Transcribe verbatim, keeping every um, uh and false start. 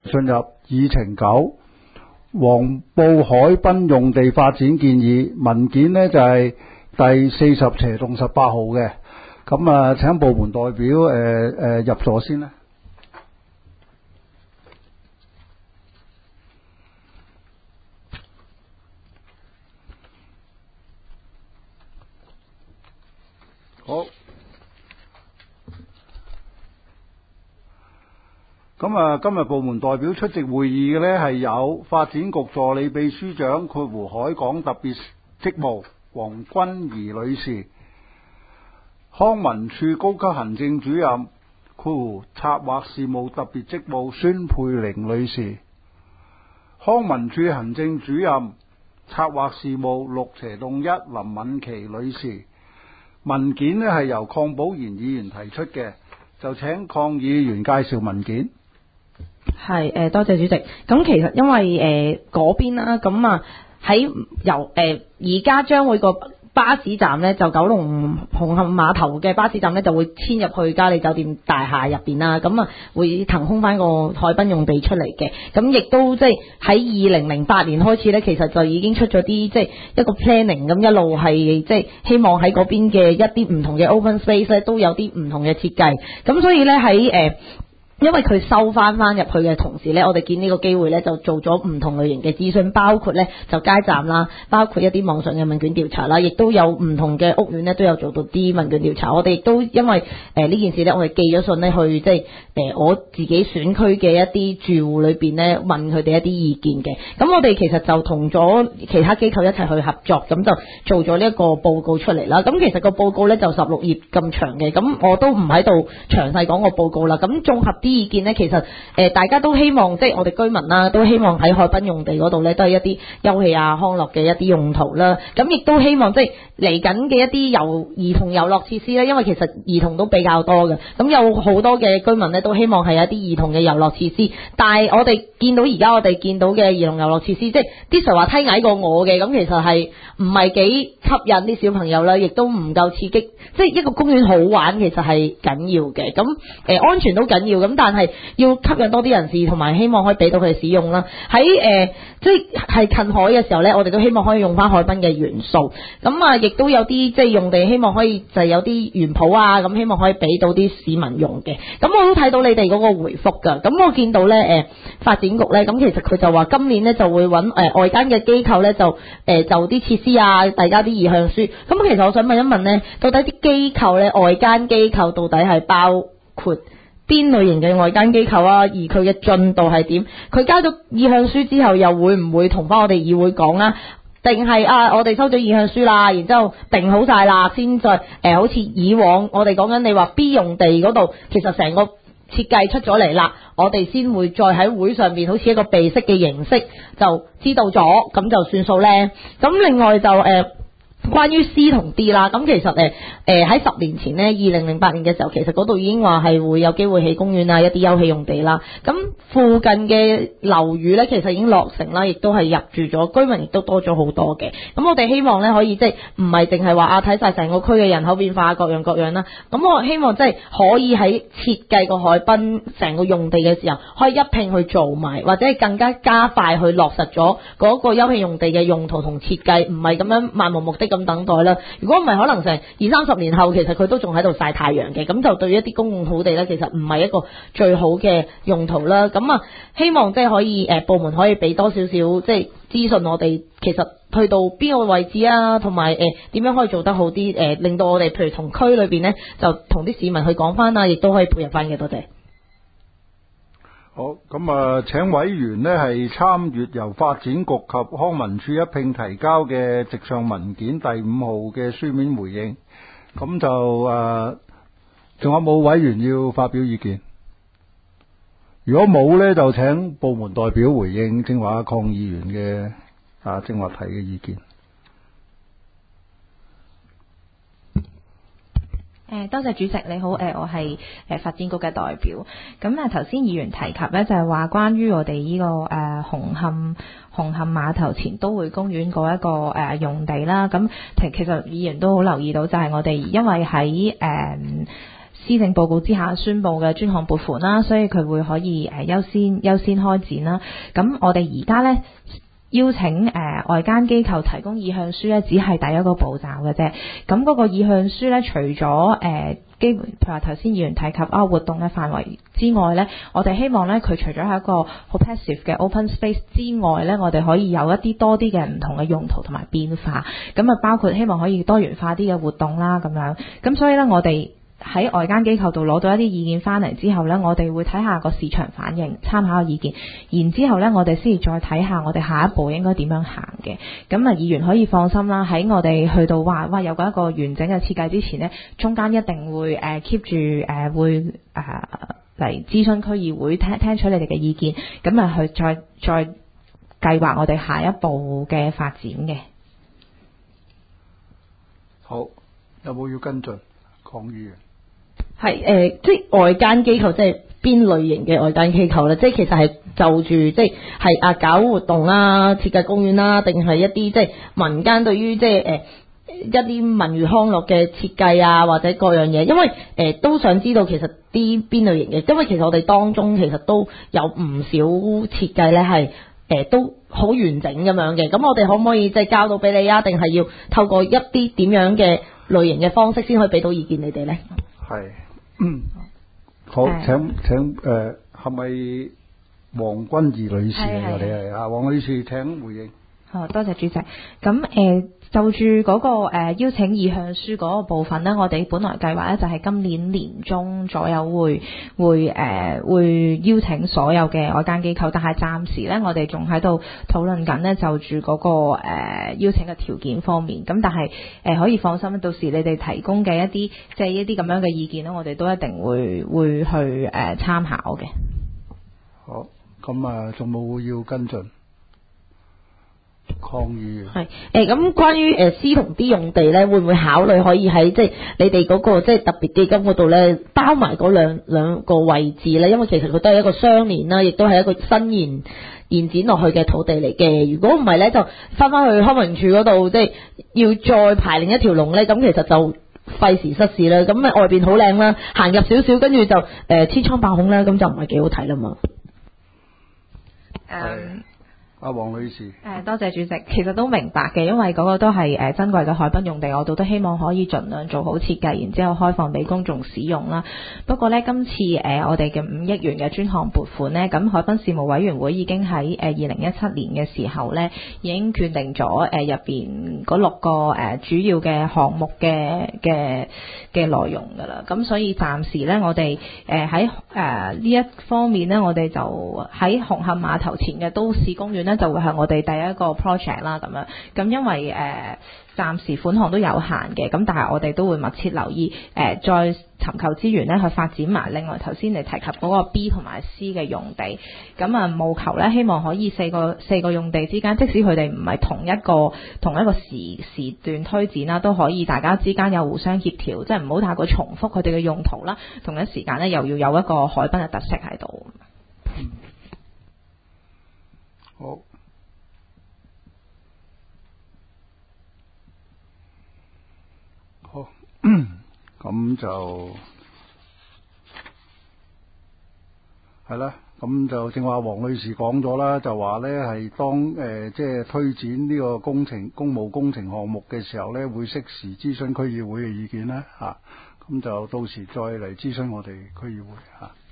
進入議程九，黃埔海濱用地發展建議文件呢就係、是、第四十斜棟十八號嘅，咁啊請部門代表誒誒、呃、入座先啦。好。咁啊，今日部門代表出席會議嘅呢係有發展局助理秘書長括弧海港特別職務黃君儀女士，康文署高級行政主任括弧策劃事務特別職務孫佩玲女士，康文署行政主任策劃事務六斜棟一林敏琪女士。文件呢係由鄺寶賢議員提出嘅，就請鄺議員介紹文件。 係誒、呃，多謝主席。咁其實因為誒嗰邊啦，咁啊喺由誒而家將會個巴士站咧，就九龍紅磡碼頭嘅巴士站咧，就會遷入去嘉里酒店大廈入邊啦。咁啊會騰空翻個海濱用地出嚟嘅。咁亦都即係喺二零零八年開始咧，其實就已經出咗啲即係一個 planning，咁一路係即係希望喺嗰邊嘅一啲唔同嘅 open space 咧，都有啲唔同嘅設計。咁所以咧喺誒。因為佢收翻翻入去嘅同時呢，我哋見呢個機會呢，就做咗唔同類型嘅諮詢，包括呢就街站啦，包括一啲網上嘅問卷調查啦，亦都有唔同嘅屋苑呢都有做到啲問卷調查。我哋亦都因為誒呢、呃、件事呢，我哋寄咗信呢去即係誒、呃、我自己選區嘅一啲住戶裏邊呢，問佢哋一啲意見嘅。咁我哋其實就同咗其他機構一齊去合作，咁就做咗呢一個報告出嚟啦。咁其實個報告呢，就十六頁咁長嘅，咁我都唔喺度詳細講個報告啦。咁綜合啲意見呢，其實誒、呃、大家都希望即係我哋居民啦，都希望喺海濱用地嗰度呢，都係一啲休憩啊康樂嘅一啲用途啦。咁亦都希望即係嚟緊嘅一啲遊兒童遊樂設施呢，因為其實兒童都比較多嘅，咁有好多嘅居民呢，都希望係一啲兒童嘅遊樂設施。但係我哋見到而家我哋見到嘅兒童遊樂設施，即係啲垂滑梯矮過我嘅，咁其實係唔係幾吸引啲小朋友啦，亦都唔夠刺激。即係一個公園好玩其實係緊要嘅，咁誒、呃、安全都緊要，咁但係要吸引多啲人士，同埋希望可以俾到佢哋使用啦。喺誒、呃、即係近海嘅時候呢，我哋都希望可以用翻海濱嘅元素。咁啊，亦都有啲即係用地，希望可以就係有啲園圃啊，咁希望可以俾到啲市民用嘅。咁我都睇到你哋嗰個回覆㗎。咁我見到呢誒、呃、發展局呢，咁其實佢就話今年呢就會揾誒、呃、外間嘅機構呢，就誒、呃、就啲設施啊，遞交啲意向書。咁其實我想問一問呢，到底啲機構呢，外間機構到底係包括邊類型嘅外間機構啊？而佢嘅進度係點？佢交咗意向書之後，又會唔會同翻我哋議會講啊？定係啊，我哋收咗意向書啦，然之後定好晒啦，先再誒、呃，好似以往我哋講緊你話 B 用地嗰度，其實成個設計出咗嚟啦，我哋先會再喺會上面好似一個備悉嘅形式，就知道咗，咁就算數呢。咁另外就誒。呃關於 C 同 D 啦，咁其實誒誒喺十年前呢，二零零八年嘅時候，其實嗰度已經話係會有機會起公園啊，一啲休憩用地啦。咁附近嘅樓宇呢，其實已經落成啦，亦都係入住咗，居民亦都多咗好多嘅。咁我哋希望呢，可以即係唔係淨係話啊睇晒成個區嘅人口變化各樣各樣啦。咁我希望即係可以喺設計個海濱成個用地嘅時候，可以一併去做埋，或者係更加加快去落實咗嗰個休憩用地嘅用途同設計，唔係咁樣漫無目的咁等待啦。如果唔係，可能成二三十年後，其實佢都仲喺度曬太陽嘅，咁就對於一啲公共土地呢，其實唔係一個最好嘅用途啦。咁啊，希望即係可以誒、呃、部門可以俾多少少即係資訊我哋，其實去到邊個位置啊，同埋誒點樣可以做得好啲，誒、呃、令到我哋譬如同區裏邊呢，就同啲市民去講翻啊，亦都可以配合翻嘅。多謝。 好，咁啊，請委員呢係參閱由發展局及康文署一併提交嘅直上文件第五號嘅書面回應。咁就誒，仲有冇委員要發表意見？如果冇呢，就請部門代表回應正話鄺議員嘅啊正話提嘅意見。 誒，多謝主席，你好，誒，我係誒發展局嘅代表。咁啊，頭先議員提及咧，就係話關於我哋呢個誒紅磡紅磡碼頭前都會公園嗰一個誒用地啦。咁其其實議員都好留意到，就係我哋因為喺誒施政報告之下宣布嘅專項撥款啦，所以佢會可以誒優先優先開展啦。咁我哋而家咧邀請誒、呃、外間機構提供意向書咧，只係第一個步驟嘅啫。咁嗰個意向書咧，除咗誒、呃基本譬如話頭先議員提及啊活動嘅範圍之外咧，我哋希望咧佢除咗係一個好 passive 嘅 open space 之外咧，我哋可以有一啲多啲嘅唔同嘅用途同埋變化，咁啊包括希望可以多元化啲嘅活動啦咁樣，咁所以咧我哋喺外間機構度攞到一啲意見翻嚟之後呢，我哋會睇下個市場反應，參考個意見，然之後呢，我哋先至再睇下我哋下一步應該點樣行嘅。咁啊，議員可以放心啦，喺我哋去到話哇有個一個完整嘅設計之前呢，中間一定會誒 keep 住誒會誒嚟諮詢區議會聽聽取你哋嘅意見，咁啊去再再計劃我哋下一步嘅發展嘅。 好，有冇要跟進？鄺議員。 係誒、呃，即係外間機構，即係邊類型嘅外間機構咧？即係其實係就住即係係啊搞活動啦、設計公園啦，定係一啲即係民間對於即係誒、呃、一啲文娛康樂嘅設計啊，或者各樣嘢。因為誒、呃、都想知道其實啲邊類型嘅，因為其實我哋當中其實都有唔少設計咧係誒都好完整咁樣嘅。咁我哋可唔可以即係交到俾你啊？定係要透過一啲點樣嘅類型嘅方式先可以俾到意見你哋咧？ 係。嗯，好，請請誒，係咪黃君儀女士嚟㗎？你係啊，黃女士請回應。 好，多謝主席。咁誒、呃，就住嗰、那個誒、呃、邀請意向書嗰個部分呢，我哋本來計劃咧就係今年年中左右會會誒、呃、會邀請所有嘅外間機構，但係暫時咧我哋仲喺度討論緊呢，就住嗰、那個誒、呃、邀請嘅條件方面。咁但係誒、呃、可以放心，到時你哋提供嘅一啲即係一啲咁樣嘅意見呢，我哋都一定會會去誒參、呃、考嘅。 好，咁啊，仲冇要跟進？抗議係誒咁，關於誒 C 同 D 用地咧，會唔會考慮可以喺即係你哋嗰個即係特別基金嗰度咧，包埋嗰兩兩個位置咧？因為其實佢都係一個相連啦，亦都係一個新延延展落去嘅土地嚟嘅。如果唔係咧，就翻翻去康文署嗰度，即係要再排另一條龍咧，咁其實就費時失事啦。咁啊外邊好靚啦，行入少少，跟住就誒千瘡百孔啦，咁就唔係幾好睇啦嘛。 誒。 阿黃女士， 誒多謝主席，其實都明白嘅，因為嗰個都係誒珍貴嘅海濱用地，我哋都希望可以盡量做好設計，然之後開放俾公眾使用啦。不過呢，今次誒我哋嘅五億元嘅專項撥款呢，咁海濱事務委員會已經喺誒二零一七年嘅時候呢，已經決定咗誒入邊嗰六個誒主要嘅項目嘅嘅嘅內容㗎啦。咁所以暫時呢，我哋誒喺誒呢一方面呢，我哋就喺紅磡碼頭前嘅都市公園呢，就會係我哋第一個 project 啦，咁樣咁因為誒、呃、暫時款項都有限嘅，咁但係我哋都會密切留意誒、呃、再尋求資源咧去發展埋另外頭先你提及嗰個 B 同埋 C 嘅用地，咁啊務求咧希望可以四個四個用地之間，即使佢哋唔係同一個同一個時時段推展啦，都可以大家之間有互相協調，即係唔好太過重複佢哋嘅用途啦，同一時間咧又要有一個海濱嘅特色喺度。 嗯好，好，咁就係啦。咁就正話黃女士講咗啦，就話咧係當誒即係推展呢個工程公務工程項目嘅時候咧，會適時諮詢區議會嘅意見啦，嚇、啊。咁就到時再嚟諮詢我哋區議會嚇。啊